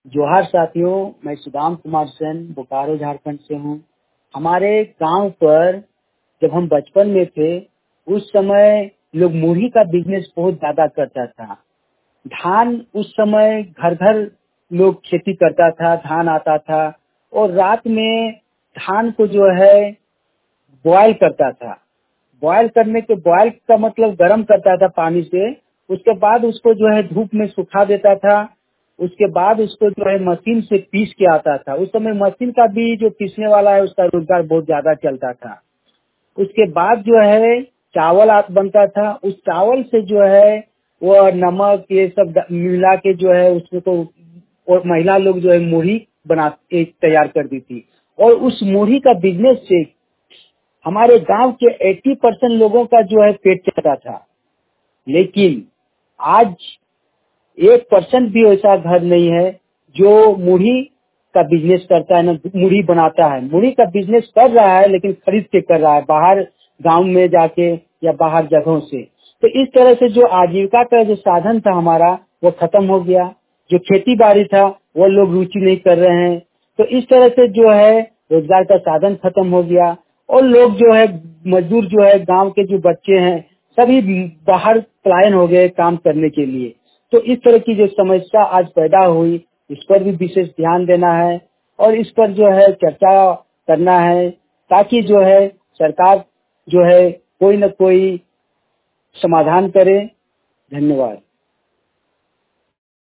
जोहार साथियों, मैं सुदाम कुमार सेन बोकारो झारखंड से हूँ। हमारे गांव पर जब हम बचपन में थे उस समय लोग मुरही का बिजनेस बहुत ज्यादा करता था। धान उस समय घर घर लोग खेती करता था, धान आता था और रात में धान को जो है बॉयल करता था। बॉयल का मतलब गर्म करता था पानी से। उसके बाद उसको जो है धूप में सुखा देता था। उसके बाद उसको जो है मशीन से पीस के आता था। उस समय मशीन का भी जो पीसने वाला है उसका रोजगार बहुत ज्यादा चलता था। उसके बाद जो है चावल बनता था। उस चावल से जो है वो नमक ये सब मिला के जो है उसमें तो और महिला लोग जो है मुरही तैयार कर दी थी। और उस मुरही का बिजनेस से हमारे गांव के 80% लोगों का जो है पेट चलता था। लेकिन आज 1% भी ऐसा घर नहीं है जो मुरही का बिजनेस करता है, ना मुरही बनाता है। मुरही का बिजनेस कर रहा है लेकिन खरीद के कर रहा है, बाहर गांव में जाके या बाहर जगहों से। तो इस तरह से जो आजीविका का जो साधन था हमारा वो खत्म हो गया। जो खेती बाड़ी था वो लोग रुचि नहीं कर रहे हैं। तो इस तरह से जो है रोजगार का साधन खत्म हो गया और लोग जो है मजदूर जो है गांव के जो बच्चे हैं सभी बाहर पलायन हो गए काम करने के लिए। तो इस तरह की जो समस्या आज पैदा हुई इस पर भी विशेष ध्यान देना है और इस पर जो है चर्चा करना है ताकि जो है सरकार जो है कोई न कोई समाधान करे। धन्यवाद।